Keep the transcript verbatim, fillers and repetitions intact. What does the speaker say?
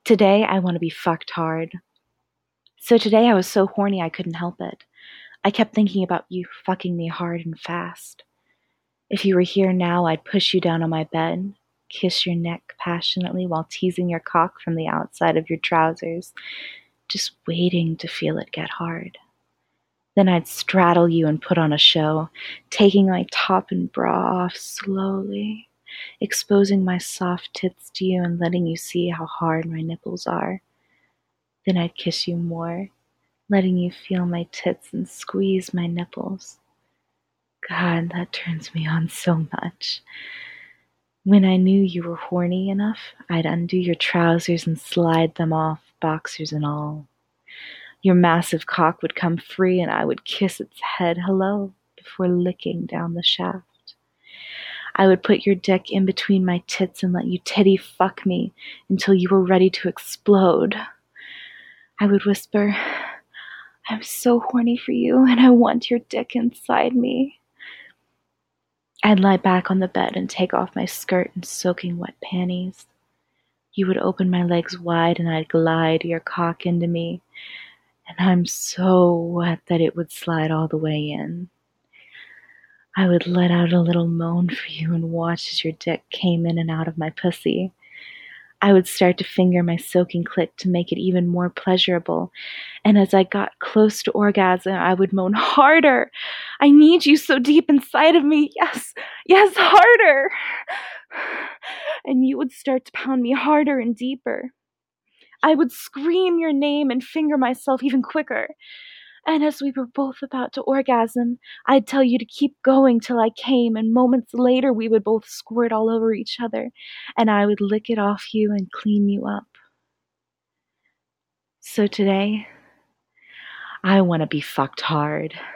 Today, I want to be fucked hard. So today, I was so horny I couldn't help it. I kept thinking about you fucking me hard and fast. If you were here now, I'd push you down on my bed, kiss your neck passionately while teasing your cock from the outside of your trousers, just waiting to feel it get hard. Then I'd straddle you and put on a show, taking my top and bra off slowly, exposing my soft tits to you and letting you see how hard my nipples are. Then I'd kiss you more, letting you feel my tits and squeeze my nipples. God, that turns me on so much. When I knew you were horny enough, I'd undo your trousers and slide them off, boxers and all. Your massive cock would come free and I would kiss its head hello before licking down the shaft. I would put your dick in between my tits and let you titty fuck me until you were ready to explode. I would whisper, I'm so horny for you and I want your dick inside me. I'd lie back on the bed and take off my skirt and soaking wet panties. You would open my legs wide and I'd glide your cock into me, and I'm so wet that it would slide all the way in. I would let out a little moan for you and watch as your dick came in and out of my pussy. I would start to finger my soaking clit to make it even more pleasurable, and as I got close to orgasm, I would moan, harder! I need you so deep inside of me, yes, yes, harder! And you would start to pound me harder and deeper. I would scream your name and finger myself even quicker. And as we were both about to orgasm, I'd tell you to keep going till I came, and moments later we would both squirt all over each other, and I would lick it off you and clean you up. So today, I want to be fucked hard.